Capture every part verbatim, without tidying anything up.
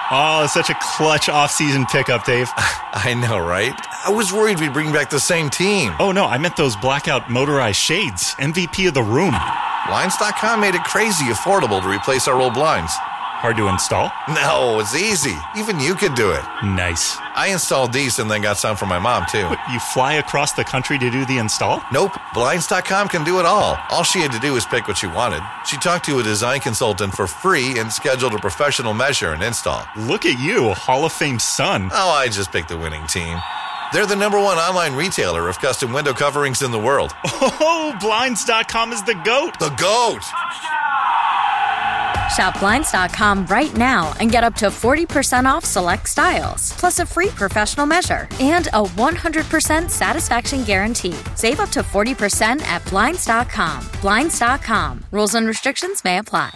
Oh, such a clutch off-season pickup, Dave. I know, right? I was worried we'd bring back the same team. Oh, no, I meant those blackout motorized shades. M V P of the room. Blinds dot com made it crazy affordable to replace our old blinds. Hard to install? No, it's easy. Even you could do it. Nice. I installed these and then got some for my mom, too. What, you fly across the country to do the install? Nope. Blinds dot com can do it all. All she had to do was pick what she wanted. She talked to a design consultant for free and scheduled a professional measure and install. Look at you, Hall of Fame son. Oh, I just picked the winning team. They're the number one online retailer of custom window coverings in the world. Oh, Blinds dot com is the GOAT. The GOAT! Shop Blinds dot com right now and get up to forty percent off select styles, plus a free professional measure and a one hundred percent satisfaction guarantee. Save up to forty percent at Blinds dot com. Blinds dot com. Rules and restrictions may apply.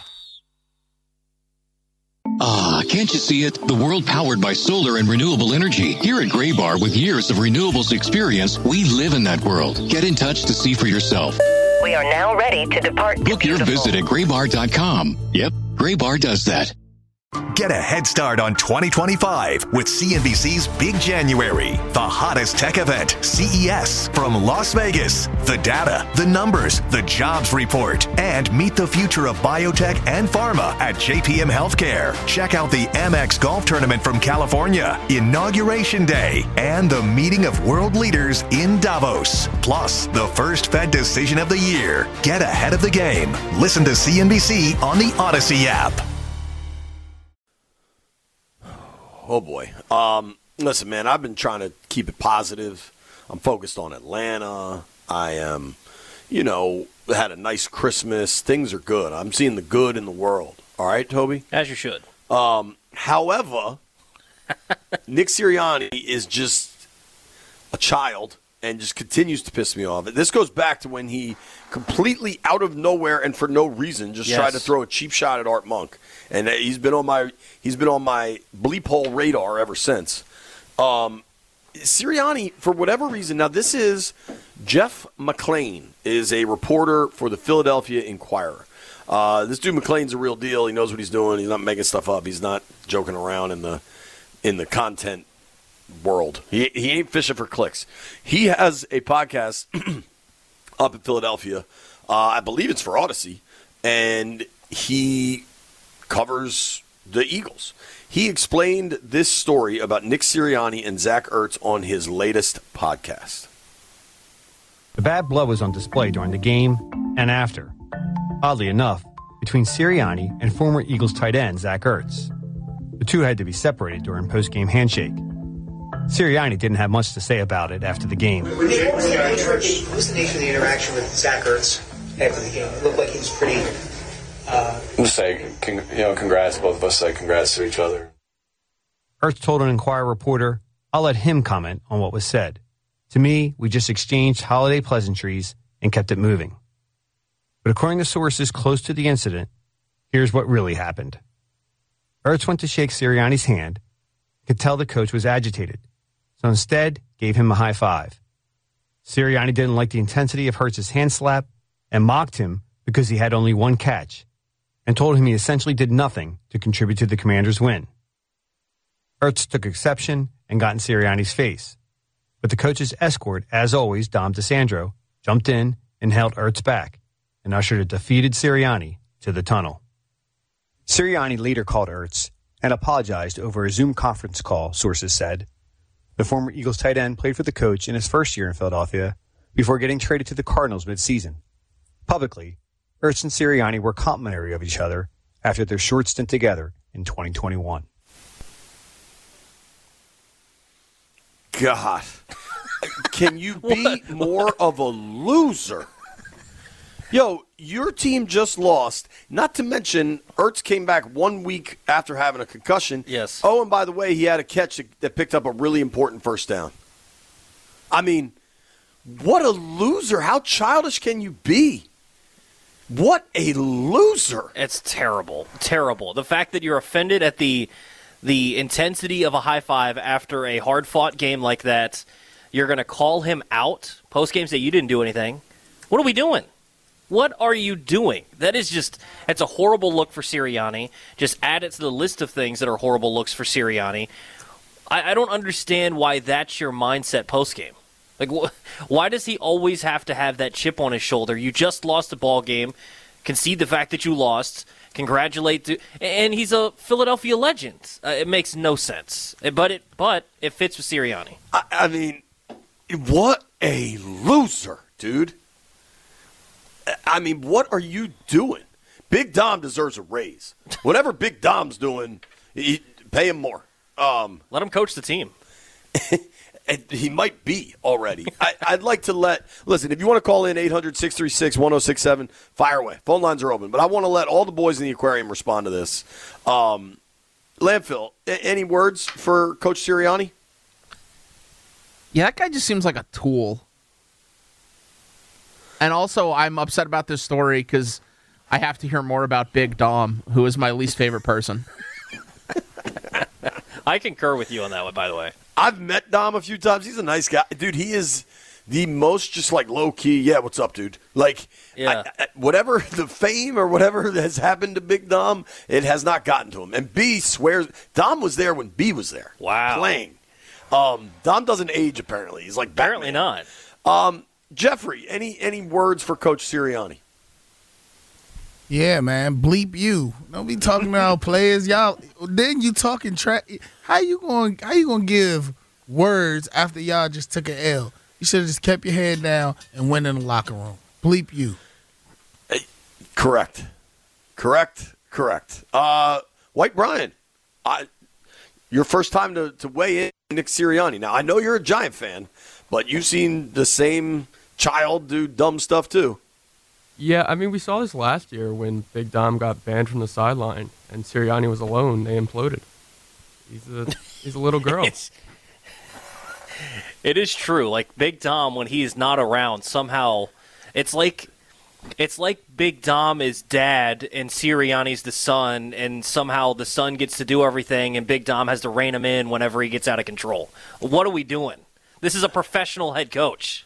Ah, can't you see it? The world powered by solar and renewable energy. Here at Graybar, with years of renewables experience, we live in that world. Get in touch to see for yourself. We are now ready to depart. Book your visit at graybar dot com. Yep, Graybar does that. Get a head start on twenty twenty-five with C N B C's Big January, the hottest tech event, C E S, from Las Vegas. The data, the numbers, the jobs report, and meet the future of biotech and pharma at J P M Healthcare. Check out the Amex Golf Tournament from California, Inauguration Day, and the meeting of world leaders in Davos. Plus, the first Fed decision of the year. Get ahead of the game. Listen to C N B C on the Odyssey app. Oh, boy. Um, listen, man, I've been trying to keep it positive. I'm focused on Atlanta. I am, you know, had a nice Christmas. Things are good. I'm seeing the good in the world. All right, Toby? As you should. Um, however, Nick Sirianni is just a child and just continues to piss me off. This goes back to when he completely out of nowhere and for no reason just yes. tried to throw a cheap shot at Art Monk. And he's been on my he's been on my bleep hole radar ever since. Um, Sirianni, for whatever reason, now this is Jeff McClain is a reporter for the Philadelphia Inquirer. Uh, this dude McClain's a real deal. He knows what he's doing. He's not making stuff up. He's not joking around in the in the content world. He he ain't fishing for clicks. He has a podcast up in Philadelphia. Uh, I believe it's for Odyssey, and he covers the Eagles. He explained this story about Nick Sirianni and Zach Ertz on his latest podcast. The bad blood was on display during the game and after. Oddly enough, between Sirianni and former Eagles tight end Zach Ertz. The two had to be separated during post-game handshake. Sirianni didn't have much to say about it after the game. What was the nature, what was the nature of the interaction with Zach Ertz after the game? It looked like he was pretty... Uh, Just say, you know, congrats. Both of us say congrats to each other. Ertz told an Inquirer reporter, "I'll let him comment on what was said. To me, we just exchanged holiday pleasantries and kept it moving." But according to sources close to the incident, here's what really happened. Ertz went to shake Sirianni's hand, could tell the coach was agitated, so instead gave him a high five. Sirianni didn't like the intensity of Ertz's hand slap and mocked him because he had only one catch, and told him he essentially did nothing to contribute to the Commanders' win. Ertz took exception and got in Sirianni's face, but the coach's escort, as always, Dom DeSandro, jumped in and held Ertz back and ushered a defeated Sirianni to the tunnel. Sirianni later called Ertz and apologized over a Zoom conference call, sources said. The former Eagles tight end played for the coach in his first year in Philadelphia before getting traded to the Cardinals midseason. Publicly, Ertz and Sirianni were complimentary of each other after their short stint together in twenty twenty-one. God, can you be more of a loser? Yo, your team just lost. Not to mention, Ertz came back one week after having a concussion. Yes. Oh, and by the way, he had a catch that picked up a really important first down. I mean, what a loser. How childish can you be? What a loser. It's terrible. Terrible. The fact that you're offended at the the intensity of a high five after a hard-fought game like that, you're going to call him out post-game, say you didn't do anything. What are we doing? What are you doing? That is just, that's a horrible look for Sirianni. Just add it to the list of things that are horrible looks for Sirianni. I, I don't understand why that's your mindset postgame. Like, wh- why does he always have to have that chip on his shoulder? You just lost a ball game. Concede the fact that you lost. Congratulate. To, and he's a Philadelphia legend. Uh, it makes no sense. But it, but it fits with Sirianni. I, I mean, what a loser, dude. I mean, what are you doing? Big Dom deserves a raise. Whatever Big Dom's doing, he, pay him more. Um, Let him coach the team. And he might be already. I, I'd like to let – listen, if you want to call in eight hundred, six three six, one oh six seven, fire away. Phone lines are open. But I want to let all the boys in the aquarium respond to this. Um, Landfill, a- any words for Coach Sirianni? Yeah, that guy just seems like a tool. And also, I'm upset about this story because I have to hear more about Big Dom, who is my least favorite person. I concur with you on that one, by the way. I've met Dom a few times. He's a nice guy. Dude, he is the most just like low-key, yeah, what's up, dude? Like, yeah. I, I, whatever the fame or whatever has happened to Big Dom, it has not gotten to him. And B swears – Dom was there when B was there. Wow. Playing. Um, Dom doesn't age, apparently. He's like Apparently Batman. not. Um, Jeffrey, any any words for Coach Sirianni? Yeah, man, bleep you. Don't be talking about players, y'all. Then you talking trash. How you going? How you going to give words after y'all just took an L? You should have just kept your head down and went in the locker room. Bleep you. Hey, correct, correct, correct. Uh, White Brian, I, your first time to, to weigh in, Nick Sirianni. Now I know you're a Giant fan, but you've seen the same child do dumb stuff too. Yeah, I mean, we saw this last year when Big Dom got banned from the sideline and Sirianni was alone. They imploded. He's a he's a little girl. It's, it is true. Like Big Dom, when he is not around, somehow it's like it's like Big Dom is dad and Sirianni's the son, and somehow the son gets to do everything, and Big Dom has to rein him in whenever he gets out of control. What are we doing? This is a professional head coach,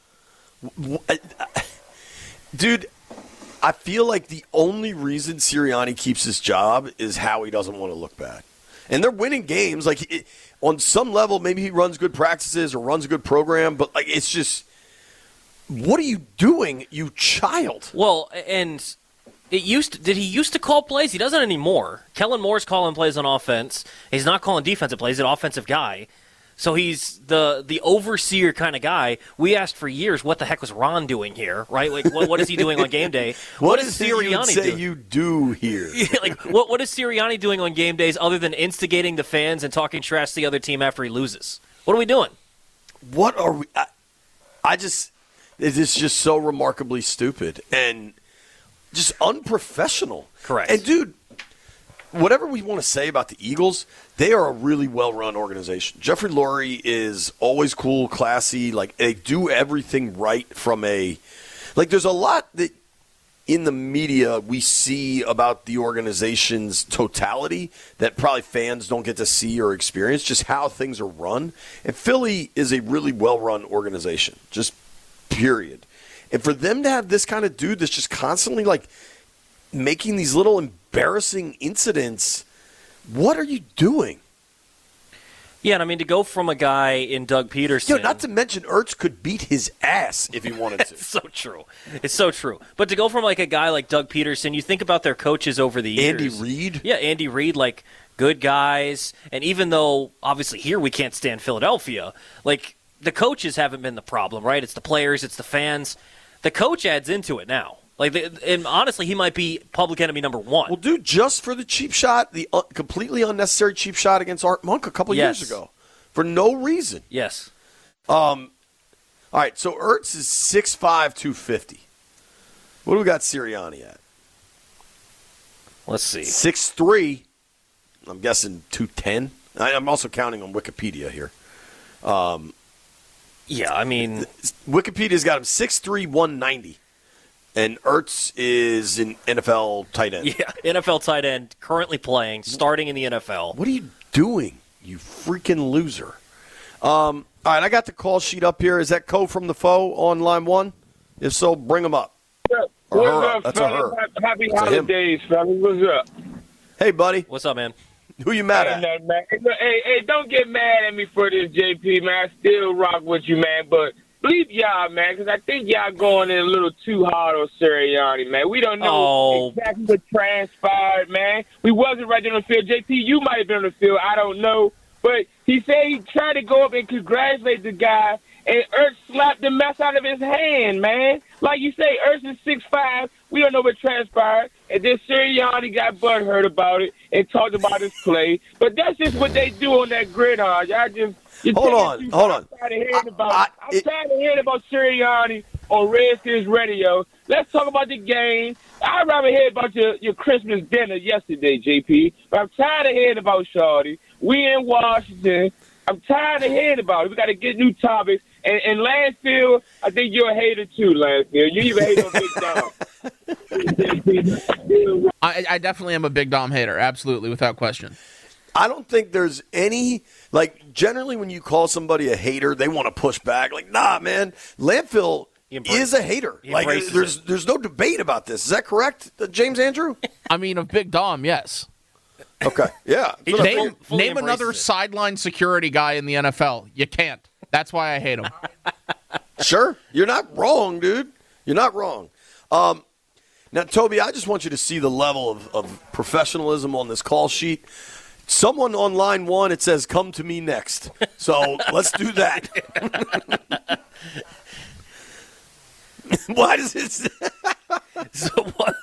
dude. I feel like the only reason Sirianni keeps his job is how he doesn't want to look bad. And they're winning games. Like, it, on some level, maybe he runs good practices or runs a good program, but, like, it's just, what are you doing, you child? Well, and it used to, did he used to call plays? He doesn't anymore. Kellen Moore's calling plays on offense. He's not calling defensive plays. He's an offensive guy. So he's the the overseer kind of guy. We asked for years, what the heck was Ron doing here, right? Like, what, what is he doing on game day? what, what is is Sirianni say doing? you do here? like, what what is Sirianni doing on game days other than instigating the fans and talking trash to the other team after he loses? What are we doing? What are we? I, I just, it is just so remarkably stupid and just unprofessional. Correct. And dude, whatever we want to say about the Eagles, they are a really well-run organization. Jeffrey Lurie is always cool, classy. Like, they do everything right from a – like, there's a lot that in the media we see about the organization's totality that probably fans don't get to see or experience, just how things are run. And Philly is a really well-run organization, just period. And for them to have this kind of dude that's just constantly, like, making these little embarrassing incidents, what are you doing? Yeah, and I mean, to go from a guy in Doug Peterson. Yo, not to mention Ertz could beat his ass if he wanted to. It's so true. It's so true. But to go from like a guy like Doug Peterson, you think about their coaches over the years. Andy Reid? Yeah, Andy Reid, like good guys. And even though obviously here we can't stand Philadelphia, like the coaches haven't been the problem, right? It's the players, it's the fans. The coach adds into it now. Like, and honestly, he might be public enemy number one. Well, dude, just for the cheap shot, the uh, completely unnecessary cheap shot against Art Monk a couple yes. years ago, for no reason. Yes. Um. All right, so Ertz is six five, two fifty. What do we got Sirianni at? Let's see. six three. I'm guessing two ten. I'm also counting on Wikipedia here. Um. Yeah, I mean, Wikipedia's got him six three, one ninety. And Ertz is an N F L tight end. Yeah, N F L tight end, currently playing, starting in the N F L. What are you doing, you freaking loser? Um, all right, I got the call sheet up here. Is that Co from the Foe on line one? If so, bring him up. Or What's her. up, That's fellas? a her. Happy That's a him. holidays, fellas. What's up? Hey, buddy. What's up, man? Who you mad Hey, at? nothing, man. Hey, look, hey, hey, don't get mad at me for this, J P, man. I still rock with you, man. But bleep y'all, man, because I think y'all going in a little too hard on Sirianni, man. We don't know Oh. exactly what transpired, man. We wasn't right there on the field. J P, you might have been on the field. I don't know. But he said he tried to go up and congratulate the guy, and Ertz slapped the mess out of his hand, man. Like you say, Ertz is six five. We don't know what transpired. And then Sirianni got butthurt about it and talked about his play. But that's just what they do on that gridiron. Y'all just you're Hold taking on, too hold far. on. I'm tired of hearing about, I- I'm it- tired of hearing about Sirianni on Redskins radio. Let's talk about the game. I'd rather hear about your, your Christmas dinner yesterday, J P. But I'm tired of hearing about Shawty. We in Washington. I'm tired of hearing about it. We got to get new topics. And, and Lansfield, I think you're a hater too, Lansfield. You even hate on Big Dom. I, I definitely am a Big Dom hater, absolutely, without question. I don't think there's any, like, generally when you call somebody a hater, they want to push back. Like, nah, man, Landfill is a hater. he Like, embraces there's there's no debate about this. Is that correct, uh, James Andrew? I mean, of Big Dom, yes. Okay, yeah. Name, name another sideline security guy in the N F L. You can't. That's why I hate him. Sure. You're not wrong, dude. You're not wrong. Um, now, Toby, I just want you to see the level of, of professionalism on this call sheet. Someone on line one, it says, come to me next. So let's do that. Why does it say? So what?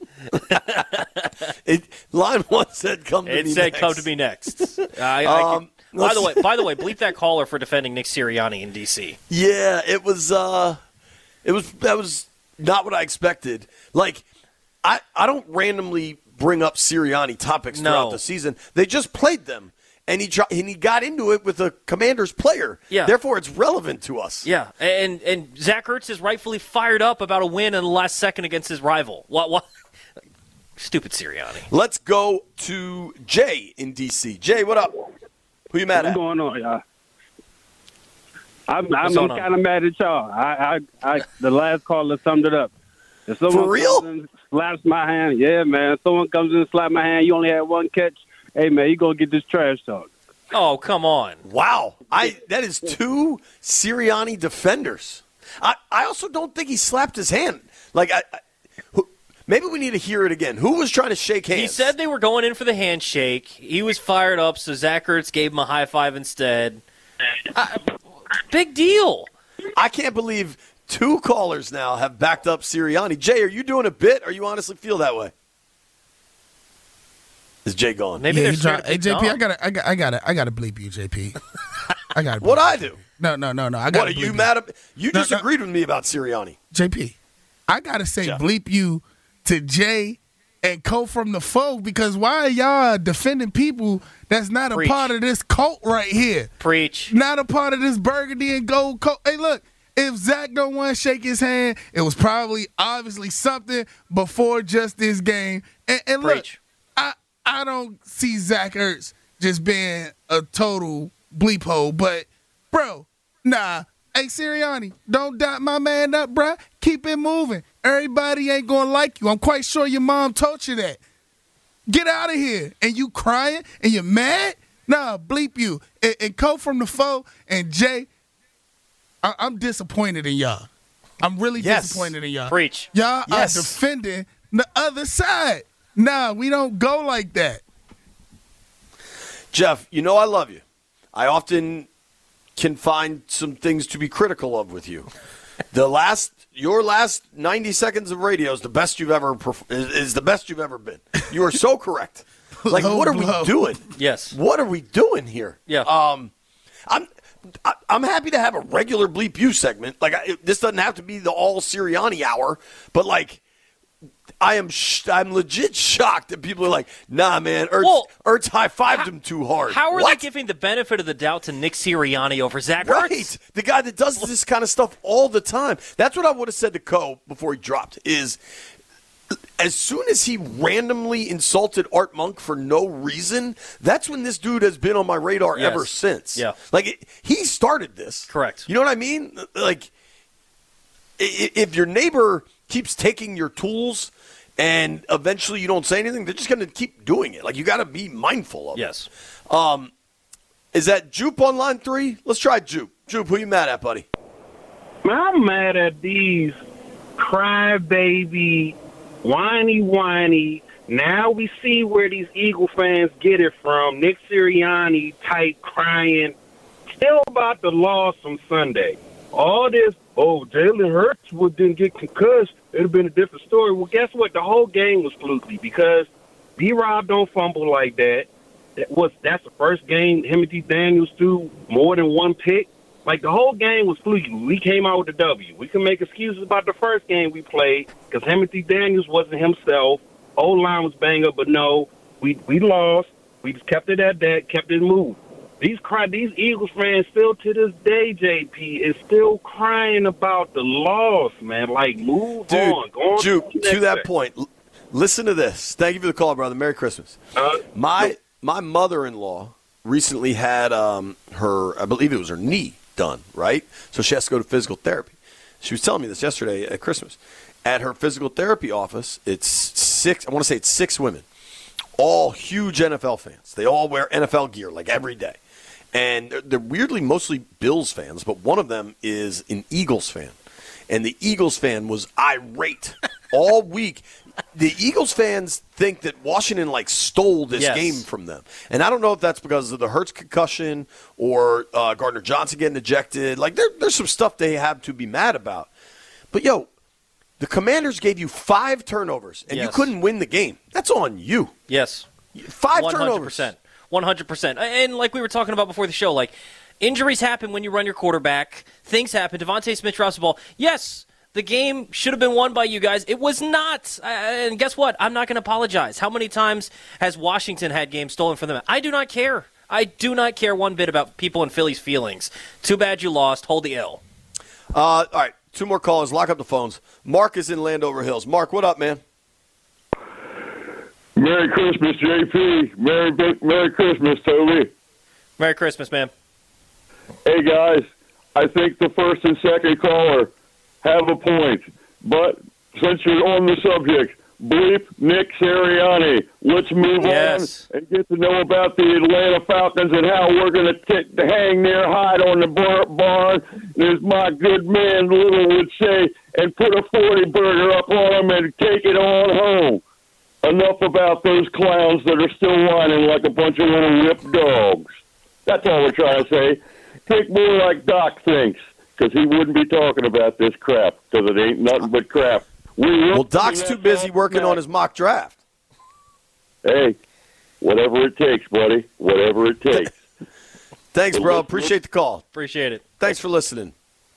it, line one said, come to It me said, next. "Come to me next." I, I Um, can- by the way, let's- by the way, bleep that caller for defending Nick Sirianni in D C. Yeah, it was. Uh, it was. That was not what I expected. Like, I, I don't randomly bring up Sirianni topics No. throughout the season. They just played them, and he try, and he got into it with a Commanders player. Yeah. Therefore, it's relevant to us. Yeah, and and Zach Ertz is rightfully fired up about a win in the last second against his rival. What? What? Stupid Sirianni. Let's go to Jay in D C. Jay, what up? Who you mad What's at? going on, y'all? I'm, What's I'm, going I'm on? kind of mad at y'all. I, I, I, the last caller summed it up. If someone For real? comes and slaps my hand, yeah, man. If someone comes in and slaps my hand, you only had one catch. Hey, man, you gonna get this trash talk. Oh, come on! Wow, I that is two Sirianni defenders. I, I also don't think he slapped his hand. Like I, I who, maybe we need to hear it again. Who was trying to shake hands? He said they were going in for the handshake. He was fired up, so Zach Ertz gave him a high five instead. Uh, big deal. I can't believe two callers now have backed up Sirianni. Jay, are you doing a bit, or you honestly feel that way? Is Jay gone? Maybe Yeah, they're he scared tried- of Hey, Big J P, Dom. I gotta, I got, I gotta, I gotta bleep you, J P. I gotta. What bleep I you. do? No, no, no, no. I What got. are you mad at? You No, no. disagreed with me about Sirianni. J P, I gotta say Jeff. bleep you to Jay and Co from the foe because why are y'all defending people that's not Preach. a part of this cult right here? Preach. Not a part of this burgundy and gold cult. Hey, look, if Zach don't want to shake his hand, it was probably obviously something before just this game. And, and look, Preach. I I don't see Zach Ertz just being a total bleep hole, but bro, nah. Hey, Sirianni, don't dot my man up, bruh. Keep it moving. Everybody ain't gonna like you. I'm quite sure your mom told you that. Get out of here. And you crying and you're mad? Nah, bleep you. And, and Co from the foe and Jay, I, I'm disappointed in y'all. I'm really Yes. disappointed in y'all. Preach. Y'all Yes. are defending the other side. Nah, we don't go like that. Jeff, you know I love you. I often can find some things to be critical of with you. The last, your last ninety seconds of radio is the best you've ever perf- is, is the best you've ever been. You are so correct. Like, Low what are we blow. doing? Yes. What are we doing here? Yeah. Um, I'm. I- I'm happy to have a regular Bleep You segment. Like, I, this doesn't have to be the all Sirianni hour, but like, I am sh- I'm legit shocked that people are like, nah, man, Ertz, Well, Ertz high-fived him too hard. How are What? they giving the benefit of the doubt to Nick Sirianni over Zach Right. Ertz? The guy that does this kind of stuff all the time. That's what I would have said to Co before he dropped is as soon as he randomly insulted Art Monk for no reason, that's when this dude has been on my radar Yes. ever since. Yeah. Like, it, he started this. Correct. You know what I mean? Like, i- if your neighbor keeps taking your tools and eventually you don't say anything, they're just going to keep doing it. Like, you got to be mindful of yes. it. Yes. Um, is that Jupe on line three? Let's try Jupe. Jupe, who you mad at, buddy? I'm mad at these crybaby, whiny, whiny. Now we see where these Eagle fans get it from. Nick Sirianni type crying still about the loss on Sunday. All this, oh, Jalen Hurts didn't get concussed. It would have been a different story. Well, guess what? The whole game was fluky because B-Rob don't fumble like that. That was That's the first game Timothy Daniels threw more than one pick. Like, the whole game was fluky. We came out with a W. We can make excuses about the first game we played because Timothy Daniels wasn't himself. O-line was banged up, but no, we we lost. We just kept it at that, kept it moved. These cry, these Eagles fans still to this day, J P, is still crying about the loss, man. Like, move Dude, on. Go on Jupe, to, the to that next point, l- listen to this. Thank you for the call, brother. Merry Christmas. Uh, my my mother-in-law recently had um, her, I believe it was her knee done, right? So she has to go to physical therapy. She was telling me this yesterday at Christmas. At her physical therapy office, it's six, I want to say it's six women, all huge N F L fans. They all wear N F L gear like every day. And they're, they're weirdly mostly Bills fans, but one of them is an Eagles fan. And the Eagles fan was irate all week. The Eagles fans think that Washington, like, stole this yes. game from them. And I don't know if that's because of the Hurts concussion or uh, Gardner Johnson getting ejected. Like, there, there's some stuff they have to be mad about. But, yo, the Commanders gave you five turnovers, and yes. you couldn't win the game. That's on you. Yes. Five one hundred turnovers. percent. one hundred percent. And like we were talking about before the show, like, injuries happen when you run your quarterback. Things happen. Devontae Smith drops the ball. Yes, the game should have been won by you guys. It was not. Uh, and guess what? I'm not going to apologize. How many times has Washington had games stolen from them? I do not care. I do not care one bit about people in Philly's feelings. Too bad you lost. Hold the L. Uh, all right. Two more callers. Lock up the phones. Mark is in Landover Hills. Mark, what up, man? Merry Christmas, J P. Merry Merry Christmas, Toby. Merry Christmas, man. Hey, guys. I think the first and second caller have a point. But since you're on the subject, bleep Nick Sirianni. Let's move yes. on and get to know about the Atlanta Falcons and how we're going to hang their hide on the bar- barn, as my good man Little would say, and put a forty burger up on them and take it on home. Enough about those clowns that are still whining like a bunch of little ripped dogs. That's all we're trying to say. Think more like Doc thinks, because he wouldn't be talking about this crap, because it ain't nothing but crap. We well, Doc's too busy working on his mock draft. Hey, whatever it takes, buddy. Whatever it takes. Thanks, bro. Appreciate the call. Appreciate it. Thanks for listening.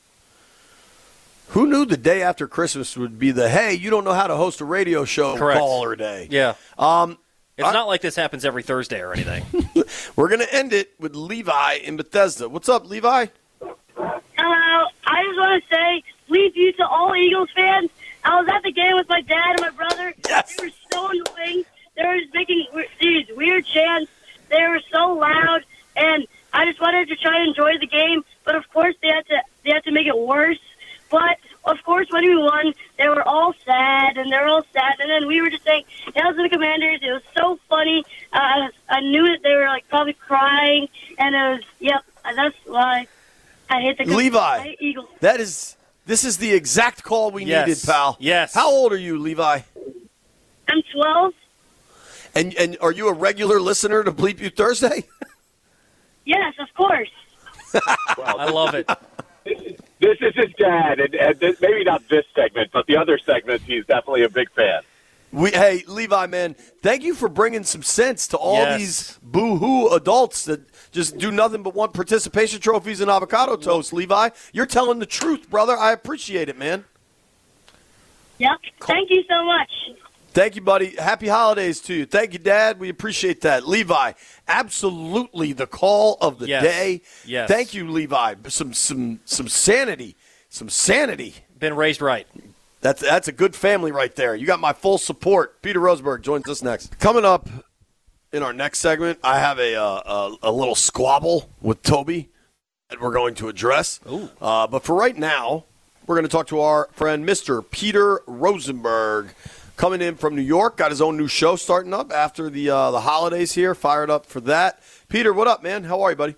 Who knew the day after Christmas would be the, hey, you don't know how to host a radio show Correct. caller day? Yeah. Um, it's I, not like this happens every Thursday or anything. We're going to end it with Levi in Bethesda. What's up, Levi? Hello. I just want to say, leave you to all Eagles fans. I was at the game with my dad and my brother. Yes. They were so annoying. They were just making these weird chants. They were so loud, and I just wanted to try and enjoy the game. But of course, they had to they had to make it worse. But of course, when we won, they were all sad, and they were all sad. And then we were just saying, "Hail to the Commanders!" It was so funny. Uh, I knew that they were like probably crying, and it was yep. That's why I hate the Levi. I hate Eagles. That is. This is the exact call we yes. needed, pal. Yes. How old are you, Levi? I'm twelve. And and are you a regular listener to Bleep You Thursday? Yes, of course. Well, I love it. This is his dad, and, and this, maybe not this segment, but the other segments, he's definitely a big fan. We, hey, Levi, man, thank you for bringing some sense to all yes. these boo-hoo adults that just do nothing but want participation trophies and avocado toast, Levi. You're telling the truth, brother. I appreciate it, man. Yep. Thank you so much. Thank you, buddy. Happy holidays to you. Thank you, Dad. We appreciate that. Levi, absolutely the call of the yes. day. Yes. Thank you, Levi. Some some some sanity. Some sanity. Been raised right. That's that's a good family right there. You got my full support. Peter Roseberg joins us next. Coming up in our next segment, I have a uh, a, a little squabble with Toby that we're going to address. Ooh. Uh, but for right now, We're going to talk to our friend Mister Peter Rosenberg, coming in from New York. Got his own new show starting up after the uh, the holidays here. Fired up for that. Peter, what up, man? How are you, buddy?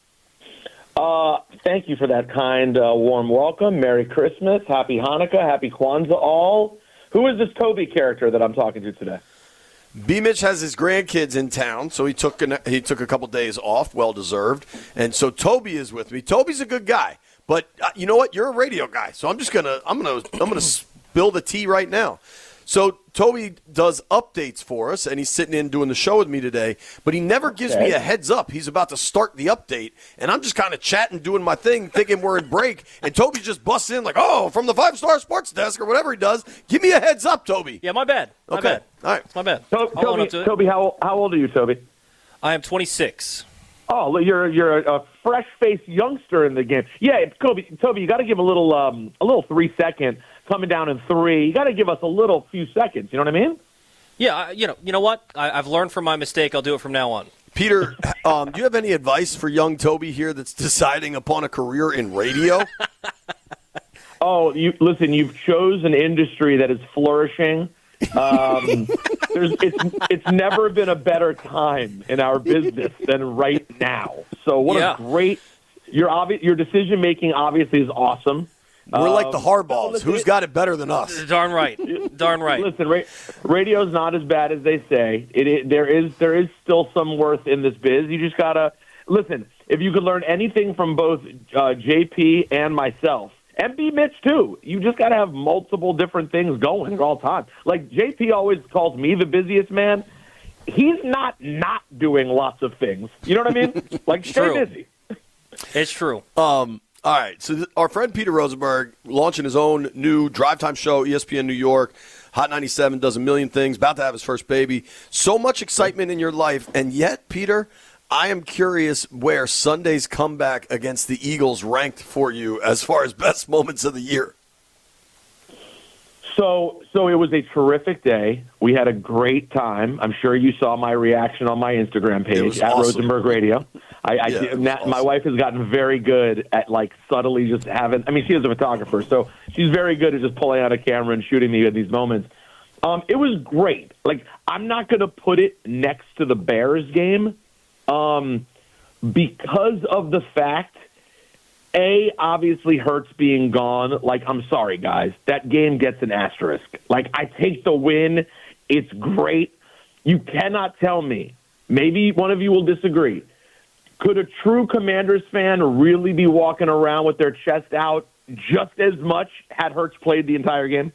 Uh, thank you for that kind, uh, warm welcome. Merry Christmas, Happy Hanukkah, Happy Kwanzaa, all. Who is this Toby character that I'm talking to today? B. Mitch has his grandkids in town, so he took an, he took a couple days off, well deserved, and so Toby is with me. Toby's a good guy, but uh, you know what? You're a radio guy, so I'm just gonna I'm gonna I'm gonna spill the tea right now. So Toby does updates for us, and he's sitting in doing the show with me today, but he never gives Okay. me a heads up. He's about to start the update, and I'm just kind of chatting, doing my thing, thinking we're in break, and Toby just busts in like, oh, from the five-star sports desk or whatever he does. Give me a heads up, Toby. Yeah, my bad. My Okay. bad. All right. It's my bad. To- I'll own Toby, up to it. Toby how, how old are you, Toby? I am twenty-six. Oh, look, you're you're a, a fresh-faced youngster in the game. Yeah, it's Toby. Toby, you got to give a little um, a little three-second coming down in three. You got to give us a little few seconds. You know what I mean? Yeah, I, you know, you know what? I, I've learned from my mistake. I'll do it from now on. Peter, um, do you have any advice for young Toby here that's deciding upon a career in radio? Oh, you listen. You've chosen an industry that is flourishing. Um, there's, it's it's never been a better time in our business than right now. So what Yeah. a great your obvi- your decision making obviously is awesome. We're like the Um, Hardballs. Who's got it better than us? Darn right. Darn right. Listen, ra- radio's not as bad as they say. It, it there is there is still some worth in this biz. You just gotta listen. If you could learn anything from both uh, J P and myself, and B Mitch too, you just gotta have multiple different things going at all times. Like J P always calls me the busiest man. He's not not doing lots of things. You know what I mean? Like stay True. busy. It's true. Um, all right. So th- our friend Peter Rosenberg launching his own new drive time show, E S P N New York. Hot ninety-seven does a million things. About to have his first baby. So much excitement in your life, and yet, Peter, I am curious where Sunday's comeback against the Eagles ranked for you as far as best moments of the year. So, so it was a terrific day. We had a great time. I'm sure you saw my reaction on my Instagram page at awesome. Rosenberg Radio. I, I Yeah, it was na- my wife has gotten very good at like subtly just having. I mean, she is a photographer, so she's very good at just pulling out a camera and shooting me at these moments. Um, it was great. Like I'm not going to put it next to the Bears game, um, because of the fact. A, obviously Hurts being gone. Like, I'm sorry, guys. That game gets an asterisk. Like, I take the win. It's great. You cannot tell me. Maybe one of you will disagree. Could a true Commanders fan really be walking around with their chest out just as much had Hurts played the entire game?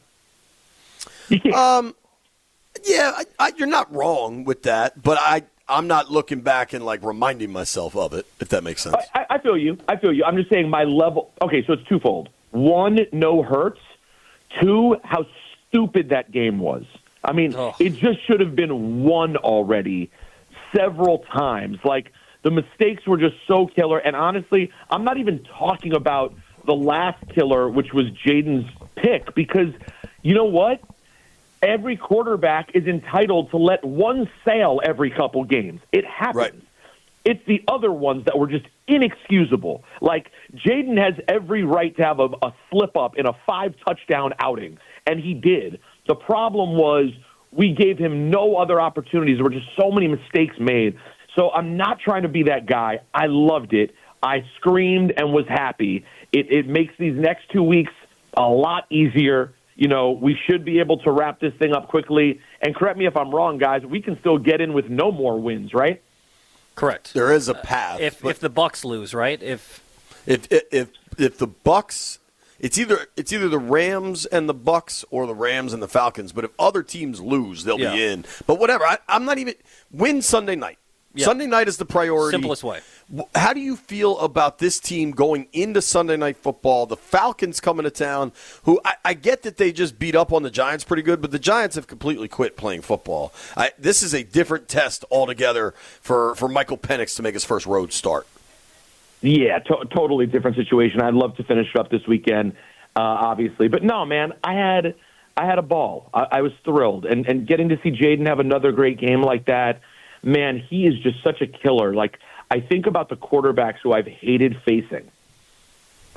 Um, yeah, I, I, you're not wrong with that, but I, I'm not looking back and like reminding myself of it, if that makes sense. I, I feel you. I feel you. I'm just saying my level. Okay, so it's twofold. One, no Hurts. Two, how stupid that game was. I mean, it just should have been won already several times. Like, the mistakes were just so killer. And honestly, I'm not even talking about the last killer, which was Jaden's pick, because you know what? Every quarterback is entitled to let one sail every couple games. It happens. Right. It's the other ones that were just inexcusable. Like, Jaden has every right to have a, a slip-up in a five-touchdown outing, and he did. The problem was we gave him no other opportunities. There were just so many mistakes made. So I'm not trying to be that guy. I loved it. I screamed and was happy. It, it makes these next two weeks a lot easier. You know, we should be able to wrap this thing up quickly. And correct me if I'm wrong, guys, we can still get in with no more wins, right? Correct. There is a path. Uh, if if the Bucks lose, right? If if if if, if the Bucks, it's either it's either the Rams and the Bucks or the Rams and the Falcons. But if other teams lose, they'll Yeah. be in. But whatever. I, I'm not even win Sunday night. Yeah. Sunday night is the priority. Simplest way. How do you feel about this team going into Sunday Night Football? The Falcons coming to town, who I, I get that they just beat up on the Giants pretty good, but the Giants have completely quit playing football. I, this is a different test altogether for, for Michael Penix to make his first road start. Yeah, to- totally different situation. I'd love to finish it up this weekend, uh, obviously. But no, man, I had I had a ball. I, I was thrilled. And, and getting to see Jaden have another great game like that, man, he is just such a killer. Like, I think about the quarterbacks who I've hated facing.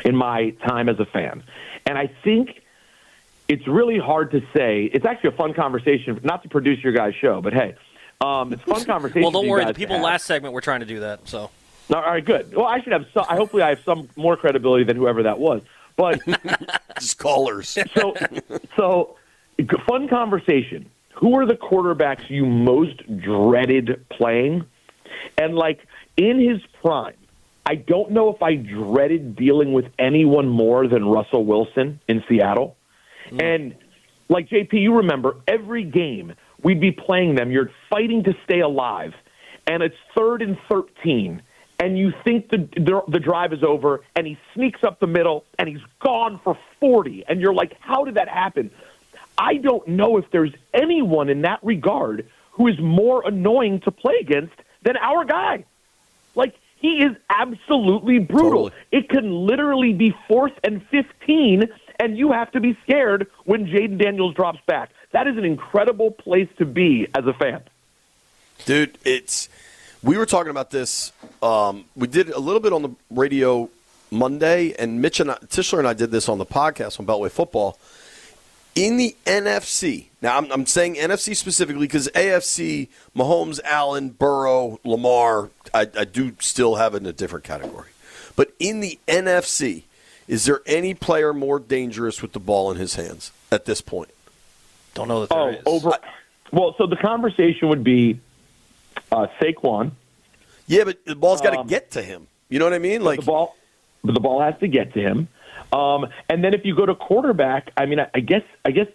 in my time as a fan. And I think it's really hard to say. It's actually a fun conversation, not to produce your guys' show, but hey, um, it's a fun conversation. Well, don't for you worry. guys The people to have. last segment were trying to do that. So, All right, good. Well, I should have. Some, I hopefully I have some more credibility than whoever that was. But just callers. So, so fun conversation. Who are the quarterbacks you most dreaded playing? And like in his prime, I don't know if I dreaded dealing with anyone more than Russell Wilson in Seattle. Mm. And like J P, you remember every game we'd be playing them. You're fighting to stay alive, and it's third and thirteen. And you think the, the the drive is over, and he sneaks up the middle, and he's gone for forty. And you're like, how did that happen? I don't know if there's anyone in that regard who is more annoying to play against than our guy. Like, he is absolutely brutal. Totally. It can literally be fourth and fifteen, and you have to be scared when Jaden Daniels drops back. That is an incredible place to be as a fan. Dude, it's... We were talking about this. Um, we did a little bit on the radio Monday, and Mitch and I, Tischler and I did this on the podcast on Beltway Football. In the N F C, now I'm, I'm saying N F C specifically because A F C, Mahomes, Allen, Burrow, Lamar, I, I do still have it in a different category. But in the N F C, is there any player more dangerous with the ball in his hands at this point? Don't know that there oh, is. Over, well, so the conversation would be uh, Saquon. Yeah, but the ball's got to Um, get to him. You know what I mean? Like the ball, but the ball has to get to him. Um, and then if you go to quarterback, I mean, I, I guess, I guess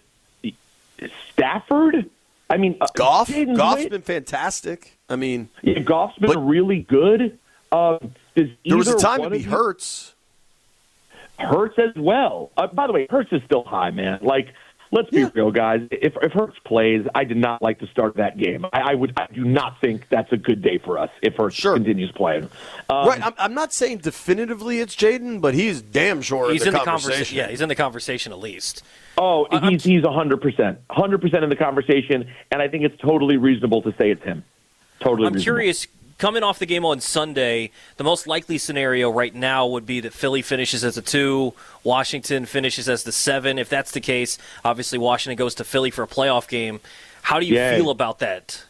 Stafford. I mean, uh, Goff. Jaden Goff's Wade- been fantastic. I mean, yeah, Goff's been really good. Um, does there was a either time one to be of you- Hurts. Hurts as well. Uh, by the way, Hurts is still high, man. Like, let's be real, guys. If if Hurts plays, I did not like to start that game. I, I would. I do not think that's a good day for us if Hurts continues playing. Um, right. I'm, I'm not saying definitively it's Jaden, but he's damn sure he's in the in the conversation. conversation. Yeah, he's in the conversation at least. Oh, I- he's he's one hundred percent. one hundred percent in the conversation, and I think it's totally reasonable to say it's him. Totally I'm reasonable. curious, coming off the game on Sunday, the most likely scenario right now would be that Philly finishes as a two, Washington finishes as the seven. If that's the case, obviously Washington goes to Philly for a playoff game. How do you Yay. feel about that?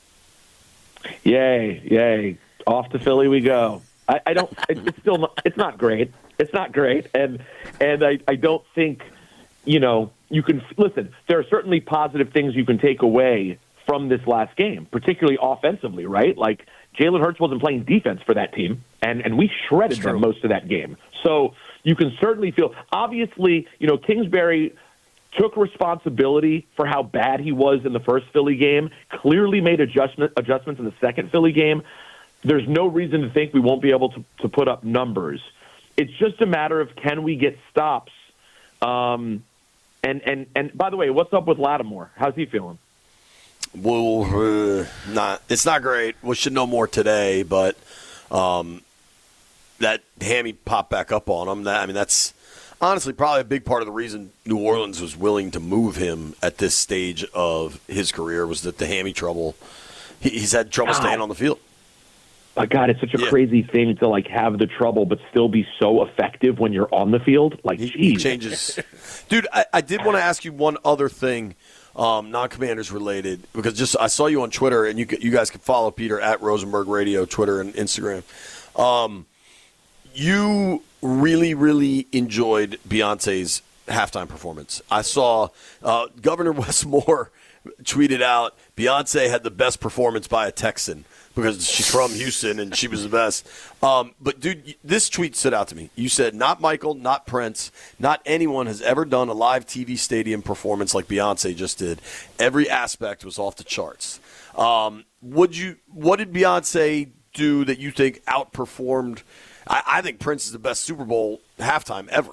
Yay, yay. Off to Philly we go. I, I don't it, it's still not, it's not great. It's not great. And and I, I don't think, you know, you can listen, there are certainly positive things you can take away from this last game, particularly offensively, right? Like Jalen Hurts wasn't playing defense for that team, and, and we shredded them most of that game. So you can certainly feel, obviously, you know, Kingsbury took responsibility for how bad he was in the first Philly game, clearly made adjustment, adjustments in the second Philly game. There's no reason to think we won't be able to, to put up numbers. It's just a matter of can we get stops. Um, and, and, and by the way, what's up with Lattimore? How's he feeling? Well, uh, not it's not great. We should know more today, but um, that hammy popped back up on him. That I mean, that's honestly probably a big part of the reason New Orleans was willing to move him at this stage of his career was that the hammy trouble. He, he's had trouble God. staying on the field. Oh, God, it's such a Yeah. crazy thing to like have the trouble but still be so effective when you're on the field. Like, He geez. changes. Dude, I, I did want to ask you one other thing, um, non-Commanders related, because just I saw you on Twitter, and you you guys can follow Peter at Rosenberg Radio, Twitter and Instagram. Um, you really, really enjoyed Beyonce's halftime performance. I saw uh, Governor Wes Moore tweeted out, Beyonce had the best performance by a Texan, because she's from Houston and she was the best. Um, but, dude, this tweet stood out to me. You said, not Michael, not Prince, not anyone has ever done a live T V stadium performance like Beyonce just did. Every aspect was off the charts. Um, would you? What did Beyonce do that you think outperformed? I, I think Prince is the best Super Bowl halftime ever.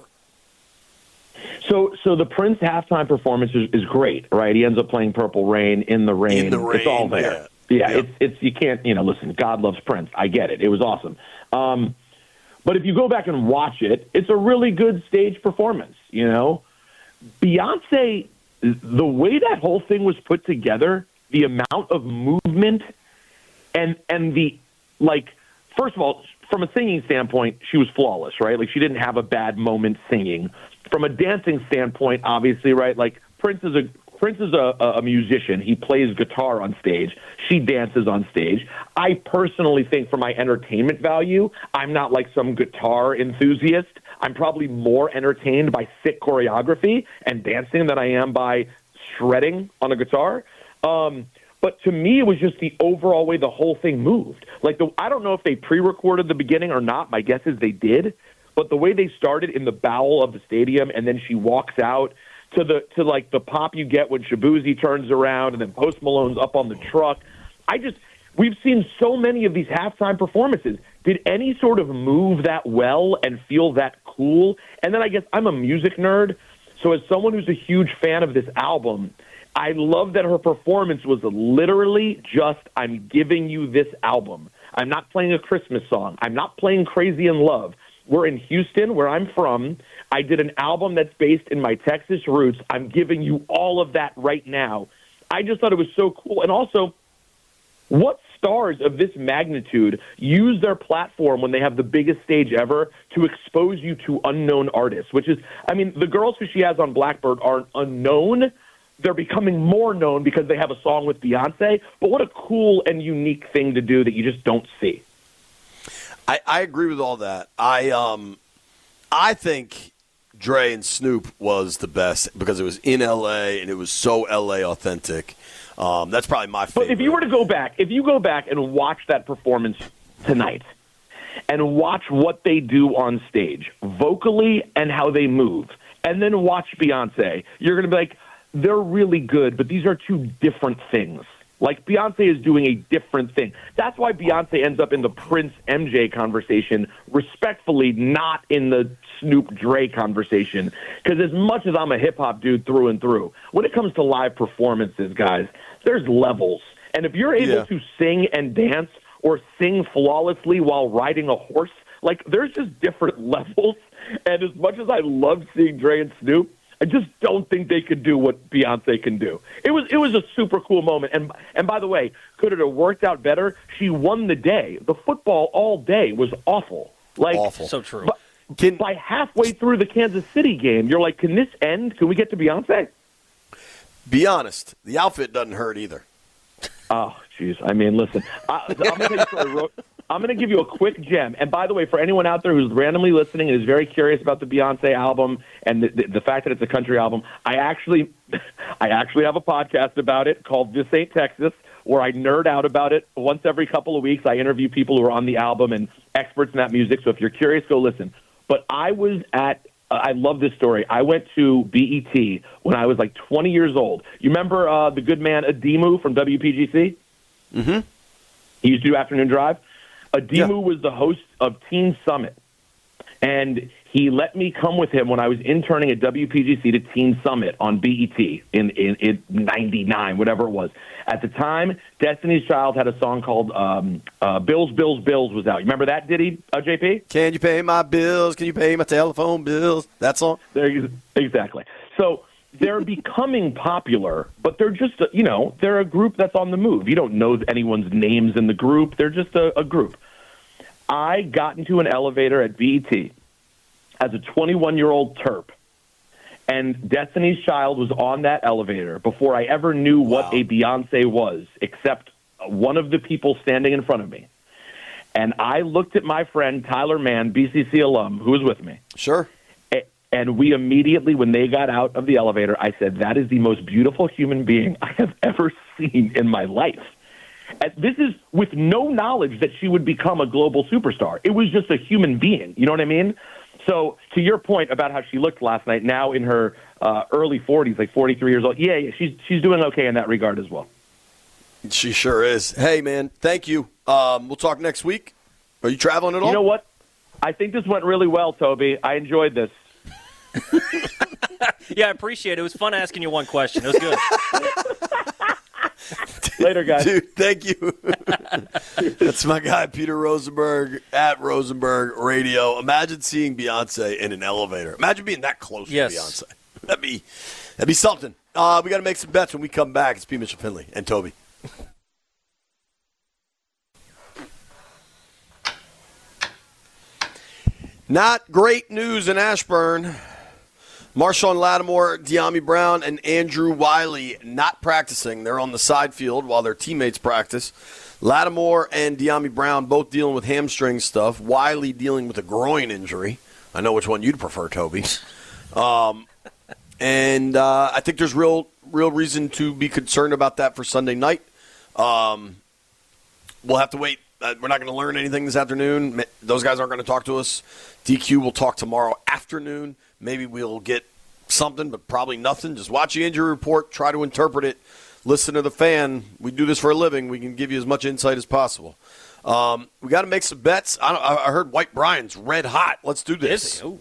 So, so the Prince halftime performance is, is great, right? He ends up playing Purple Rain in the rain. In the rain, it's all there. yeah. Yeah, Yep. it's it's you can't you know listen. God loves Prince. I get it. It was awesome. Um, but if you go back and watch it, it's a really good stage performance. You know, Beyonce, the way that whole thing was put together, the amount of movement, and and the like first of all, from a singing standpoint, she was flawless, right? Like, she didn't have a bad moment singing. From a dancing standpoint, obviously, right? Like, Prince is a Prince is a, a musician. He plays guitar on stage. She dances on stage. I personally think for my entertainment value, I'm not like some guitar enthusiast. I'm probably more entertained by sick choreography and dancing than I am by shredding on a guitar. Um, but to me, it was just the overall way the whole thing moved. Like, the, I don't know if they pre-recorded the beginning or not. My guess is they did. But the way they started in the bowel of the stadium, and then she walks out to the to like the pop you get when Shabuzi turns around, and then Post Malone's up on the truck. I just we've seen so many of these halftime performances. Did any sort of move that well and feel that cool? And then I guess I'm a music nerd, so as someone who's a huge fan of this album, I love that her performance was literally just, I'm giving you this album. I'm not playing a Christmas song. I'm not playing Crazy in Love. We're in Houston, where I'm from. I did an album that's based in my Texas roots. I'm giving you all of that right now. I just thought it was so cool. And also, what stars of this magnitude use their platform when they have the biggest stage ever to expose you to unknown artists? Which is, I mean, the girls who she has on Blackbird aren't unknown. They're becoming more known because they have a song with Beyonce. But what a cool and unique thing to do that you just don't see. I, I agree with all that. I um, I think Dre and Snoop was the best because it was in L A and it was so L A authentic. Um, that's probably my favorite. But if you were to go back, if you go back and watch that performance tonight and watch what they do on stage, vocally and how they move, and then watch Beyonce, you're going to be like, they're really good, but these are two different things. Like, Beyonce is doing a different thing. That's why Beyonce ends up in the Prince-M J conversation, respectfully, not in the Snoop-Dre conversation. Because as much as I'm a hip-hop dude through and through, when it comes to live performances, guys, there's levels. And if you're able Yeah. to sing and dance or sing flawlessly while riding a horse, like, there's just different levels. And as much as I love seeing Dre and Snoop, I just don't think they could do what Beyonce can do. It was it was a super cool moment. And and by the way, could it have worked out better? She won the day. The football all day was awful. Like, Awful. So true. But can, by halfway through the Kansas City game, you're like, can this end? Can we get to Beyonce? Be honest, the outfit doesn't hurt either. Oh, jeez. I mean, listen, I, I'm going to tell you something real- I'm going to give you a quick gem. And by the way, for anyone out there who's randomly listening and is very curious about the Beyonce album and the, the, the fact that it's a country album, I actually, I actually have a podcast about it called This Ain't Texas, where I nerd out about it once every couple of weeks. I interview people who are on the album and experts in that music. So if you're curious, go listen. But I was at, uh, I love this story. I went to B E T when I was like twenty years old. You remember uh, the good man Adimu from W P G C? Mm-hmm. He used to do Afternoon Drive. Adimu yeah. was the host of Teen Summit, and he let me come with him when I was interning at W P G C to Teen Summit on B E T in, in, in ninety-nine, whatever it was. At the time, Destiny's Child had a song called um, uh, Bills, Bills, Bills was out. You remember that, Diddy, uh, J P? Can you pay my bills? Can you pay my telephone bills? That song? There, exactly. So they're becoming popular, but they're just, a, you know, they're a group that's on the move. You don't know anyone's names in the group. They're just a, a group. I got into an elevator at B E T as a twenty-one-year-old Terp, and Destiny's Child was on that elevator before I ever knew what wow. a Beyonce was, except one of the people standing in front of me. And I looked at my friend, Tyler Mann, B C C alum, who was with me. Sure. And we immediately, when they got out of the elevator, I said, that is the most beautiful human being I have ever seen in my life. And this is with no knowledge that she would become a global superstar. It was just a human being. You know what I mean? So to your point about how she looked last night, now in her uh, early forties, like forty-three years old, yeah, yeah, she's she's doing okay in that regard as well. She sure is. Hey, man, thank you. Um, we'll talk next week. Are you traveling at all? You know what? I think this went really well, Toby. I enjoyed this. Yeah, I appreciate it. It was fun asking you one question. It was good. Later, guys. Dude, thank you. That's my guy, Peter Rosenberg, at Rosenberg Radio. Imagine seeing Beyonce in an elevator. Imagine being that close yes. to Beyonce. That'd be, that'd be something. Uh, we got to make some bets when we come back. It's P. Mitchell Finley and Toby. Not great news in Ashburn. Marshawn Lattimore, De'Ami Brown, and Andrew Wiley not practicing. They're on the side field while their teammates practice. Lattimore and De'Ami Brown both dealing with hamstring stuff. Wiley dealing with a groin injury. I know which one you'd prefer, Toby. Um, and uh, I think there's real, real reason to be concerned about that for Sunday night. Um, we'll have to wait. Uh, we're not going to learn anything this afternoon. Those guys aren't going to talk to us. D Q will talk tomorrow afternoon. Maybe we'll get something, but probably nothing. Just watch the injury report, try to interpret it, listen to the fan. We do this for a living. We can give you as much insight as possible. Um, we got to make some bets. I, don't, I heard White Brian's red hot. Let's do this. Ooh.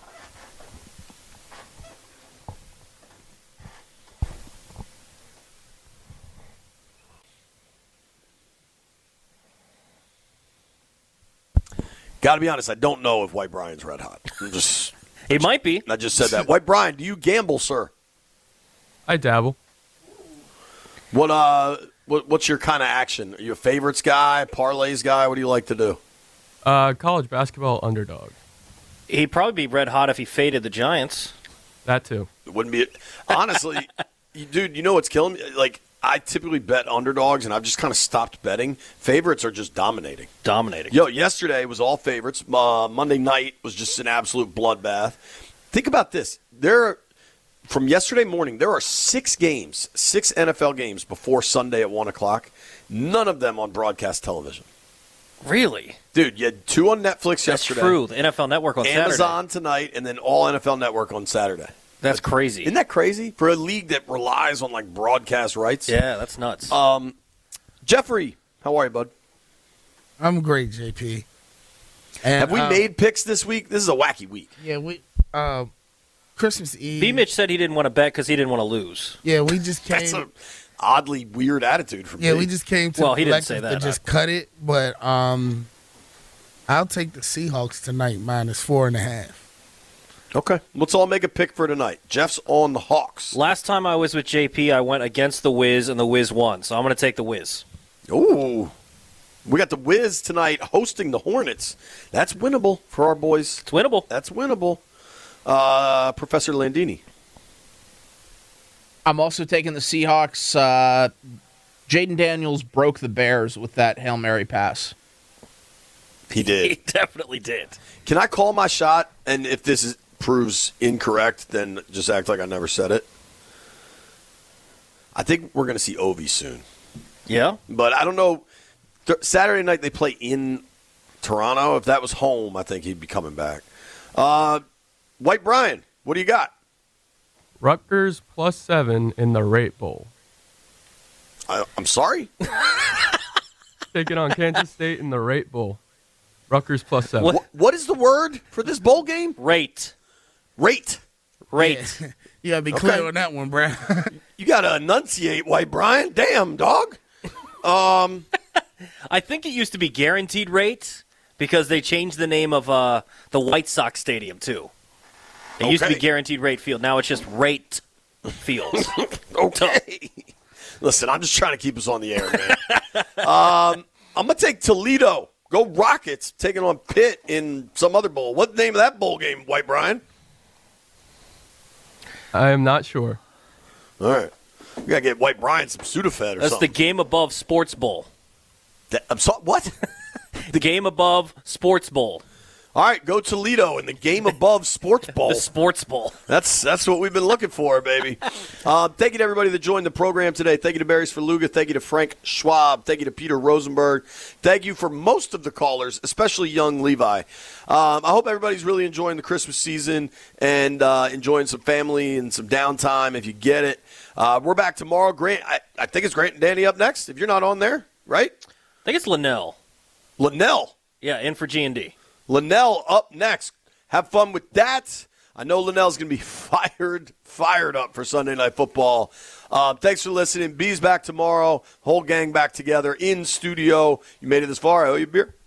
Got to be honest, I don't know if White Brian's red hot. I'm just He might be. I just said that. White Brian, do you gamble, sir? I dabble. What uh what what's your kind of action? Are you a favorites guy, parlays guy? What do you like to do? Uh, college basketball underdog. He'd probably be red hot if he faded the Giants. That too. It wouldn't be honestly, you, dude, you know what's killing me? Like I typically bet underdogs, and I've just kind of stopped betting. Favorites are just dominating. Dominating. Yo, yesterday was all favorites. Uh, Monday night was just an absolute bloodbath. Think about this. There, from yesterday morning, there are six games, six N F L games before Sunday at one o'clock. None of them on broadcast television. Really? Dude, you had two on Netflix That's yesterday. true. The N F L Network on Amazon Saturday. tonight, and then all N F L Network on Saturday. That's crazy. Isn't that crazy? For a league that relies on, like, broadcast rights? Yeah, that's nuts. Um, Jeffrey, how are you, bud? I'm great, J P. And, Have we um, made picks this week? This is a wacky week. Yeah, we uh, Christmas Eve. B. Mitch said he didn't want to bet because he didn't want to lose. Yeah, we just came. That's an oddly weird attitude from Yeah, me. we just came to Well, the he didn't say collective that. to just cut it. But um, I'll take the Seahawks tonight minus four and a half. Okay, let's all make a pick for tonight. Jeff's on the Hawks. Last time I was with J P, I went against the Wiz, and the Wiz won. So I'm going to take the Wiz. Ooh. We got the Wiz tonight hosting the Hornets. That's winnable for our boys. It's winnable. That's winnable. Uh, Professor Landini. I'm also taking the Seahawks. Uh, Jaden Daniels broke the Bears with that Hail Mary pass. He did. He definitely did. Can I call my shot? And if this is, proves incorrect, then just act like I never said it. I think we're going to see Ovi soon. Yeah? But I don't know. Th- Saturday night they play in Toronto. If that was home, I think he'd be coming back. Uh, White Brian, what do you got? Rutgers plus seven in the Rate Bowl. I, I'm sorry? Taking on Kansas State in the Rate Bowl. Rutgers plus seven. What, what is the word for this bowl game? Rate. Rate. Rate. Yeah. You got to be clear Okay. on that one, bro. You got to enunciate, White Brian. Damn, dog. Um, I think it used to be Guaranteed Rate because they changed the name of uh, the White Sox Stadium, too. It used to be Okay. Guaranteed Rate Field. Now it's just Rate Field. Okay. Listen, I'm just trying to keep us on the air, man. um, I'm going to take Toledo. Go Rockets, taking on Pitt in some other bowl. What's the name of that bowl game, White Brian? I am not sure. All right. We got to get White Brian some Sudafed or That's something. the Game Above Sports Bowl. That, I'm sorry, what? The Game Above Sports Bowl. All right, go Toledo in the Game Above Sports Bowl. The Sports Bowl. That's that's what we've been looking for, baby. Uh, thank you to everybody that joined the program today. Thank you to Barry's for Luga. Thank you to Frank Schwab. Thank you to Peter Rosenberg. Thank you for most of the callers, especially young Levi. Um, I hope everybody's really enjoying the Christmas season and uh, enjoying some family and some downtime if you get it. Uh, we're back tomorrow. Grant, I, I think it's Grant and Danny up next. If you're not on there, right? I think it's Linnell. Linnell. Yeah, in for G and D. Linnell up next. Have fun with that. I know Linnell's going to be fired, fired up for Sunday Night Football. Uh, thanks for listening. B's back tomorrow. Whole gang back together in studio. You made it this far. I owe you a beer.